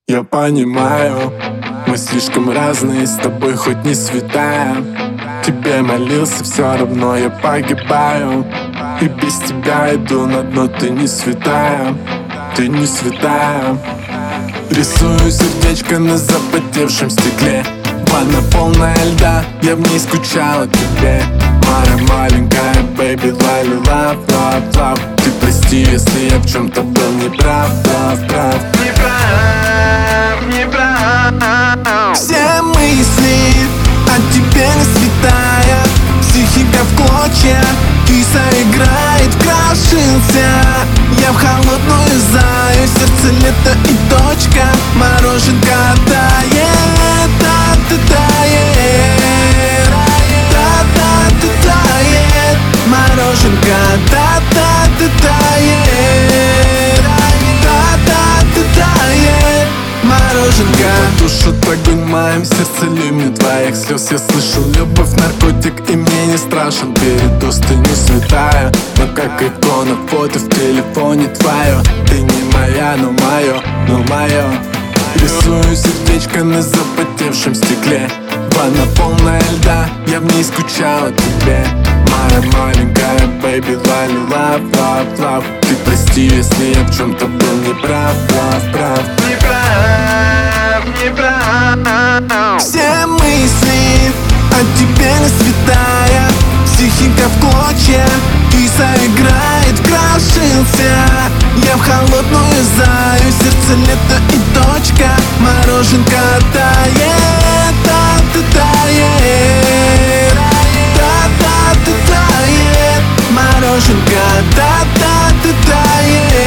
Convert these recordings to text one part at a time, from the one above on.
Я понимаю, мы слишком разные, с тобой хоть не святая. Тебе молился, все равно я погибаю. И без тебя иду на дно, ты не святая, ты не святая. Рисую сердечко на запотевшем стекле. Ванна полная льда, я в ней скучала тебе. Моя маленькая baby, love, love, love, love. Ты прости, если я в чем-то был неправ, прав. Не прав. Все мысли о тебе не святая. Психика в клочья, киса играет, крошился. Я в холодную заю, сердце лето и точка. Мороженка тает, тает. Мороженка тает, мороженка. Тушит огонь в моем сердце, ливни твоих слез. Я слышу любовь, наркотик, и мне не страшен передоз. Ты не святая, но как икона, фото в телефоне твое. Ты не моя, но мое. Рисую сердечко на запотевшем стекле. Ванна полная льда, я в ней скучала тебе. Моя маленькая baby, love, love, love, love. Ты прости, если я в чем-то был неправ, прав. Не прав. Все мысли о тебе не святая. Психика в клочья, киса играет, крошился. Я в холодную заю, сердце лето и точка. Мороженка тает, тает. Мороженка тает,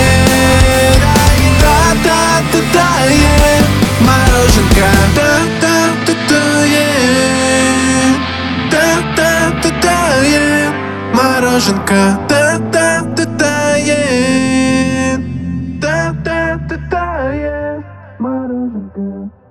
мороженка тает, мороженка тает, мороженка.